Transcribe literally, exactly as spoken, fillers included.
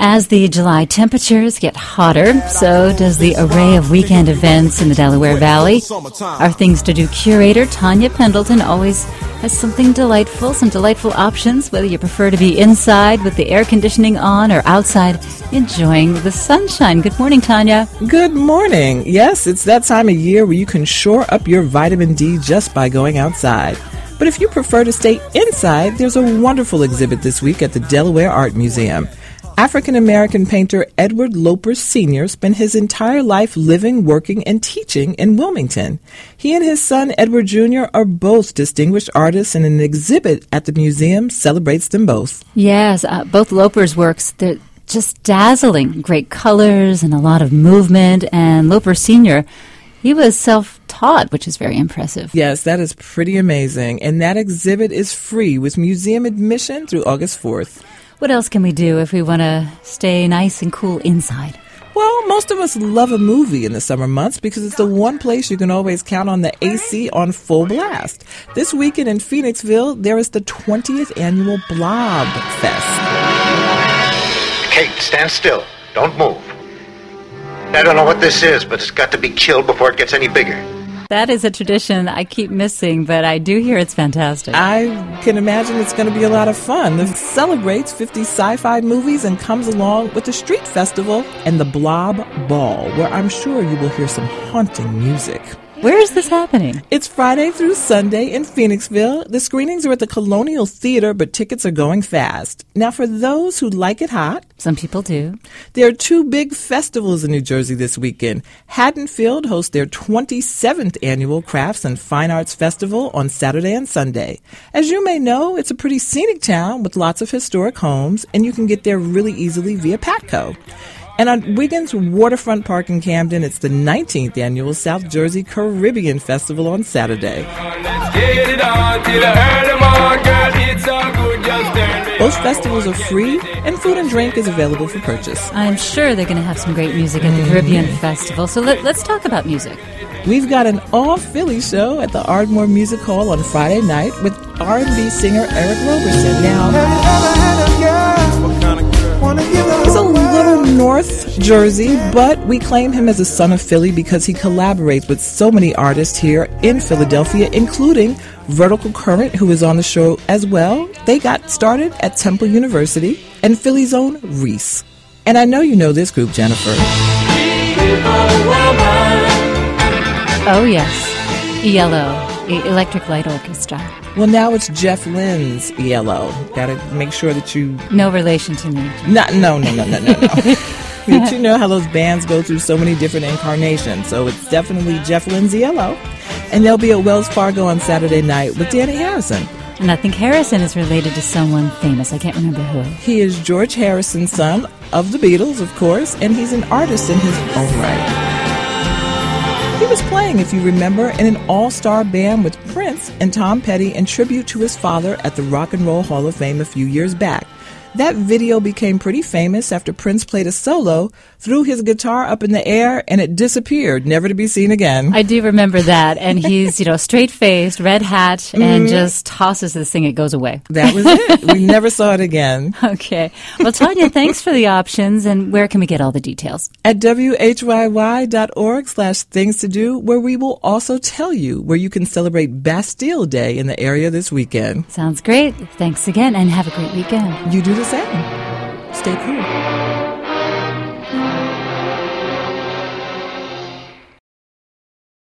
As the July temperatures get hotter, so does the array of weekend events in the Delaware Valley. Our Things to Do curator, Tanya Pendleton, always has something delightful, some delightful options, whether you prefer to be inside with the air conditioning on or outside enjoying the sunshine. Good morning, Tanya. Good morning. Yes, it's that time of year where you can shore up your vitamin D just by going outside. But if you prefer to stay inside, there's a wonderful exhibit this week at the Delaware Art Museum. African-American painter Edward Loper Senior spent his entire life living, working, and teaching in Wilmington. He and his son Edward Junior are both distinguished artists, and an exhibit at the museum celebrates them both. Yes, uh, both Loper's works, they're just dazzling. Great colors and a lot of movement. And Loper Senior, he was self-taught, which is very impressive. Yes, that is pretty amazing. And that exhibit is free with museum admission through August fourth. What else can we do if we want to stay nice and cool inside? Well, most of us love a movie in the summer months because it's the one place you can always count on the A C on full blast. This weekend in Phoenixville, there is the twentieth annual Blob Fest. Kate, stand still. Don't move. I don't know what this is, but it's got to be killed before it gets any bigger. That is a tradition I keep missing, but I do hear it's fantastic. I can imagine it's going to be a lot of fun. It celebrates fifty sci-fi movies and comes along with the Street Festival and the Blob Ball, where I'm sure you will hear some haunting music. Where is this happening? It's Friday through Sunday in Phoenixville. The screenings are at the Colonial Theater, but tickets are going fast. Now, for those who like it hot, some people do, there are two big festivals in New Jersey this weekend. Haddonfield hosts their twenty-seventh annual Crafts and Fine Arts Festival on Saturday and Sunday. As you may know, it's a pretty scenic town with lots of historic homes, and you can get there really easily via Patco. And on Wiggins Waterfront Park in Camden, it's the nineteenth annual South Jersey Caribbean Festival on Saturday. Both festivals are free, and food and drink is available for purchase. I'm sure they're going to have some great music at the Caribbean mm. Festival, so let, let's talk about music. We've got an all-Philly show at the Ardmore Music Hall on Friday night with R and B singer Eric Roberson. Now, he's a little North Jersey, but we claim him as a son of Philly because he collaborates with so many artists here in Philadelphia, including Vertical Current, who is on the show as well. They got started at Temple University, and Philly's own Reese. And I know you know this group, Jennifer. Oh, yes. E L O, Electric Light Orchestra. Well, now it's Jeff Lynne's E L O. Got to make sure that you... No relation to me. No, no, no, no, no, no, no. But you know how those bands go through so many different incarnations. So it's definitely Jeff Lynne's E L O. And they'll be at Wells Fargo on Saturday night with Danny Harrison. And I think Harrison is related to someone famous. I can't remember who. He is George Harrison's son of the Beatles, of course, and he's an artist in his own right. He was playing, if you remember, in an all-star band with Prince and Tom Petty in tribute to his father at the Rock and Roll Hall of Fame a few years back. That video became pretty famous after Prince played a solo, threw his guitar up in the air, and it disappeared, never to be seen again. I do remember that. And he's, you know, straight-faced, red hat, mm-hmm. and just tosses this thing. It goes away. That was it. We never saw it again. Okay. Well, Tanya, thanks for the options. And where can we get all the details? At W H Y Y dot org slash things to do, where we will also tell you where you can celebrate Bastille Day in the area this weekend. Sounds great. Thanks again, and have a great weekend. You do the same. Stay cool.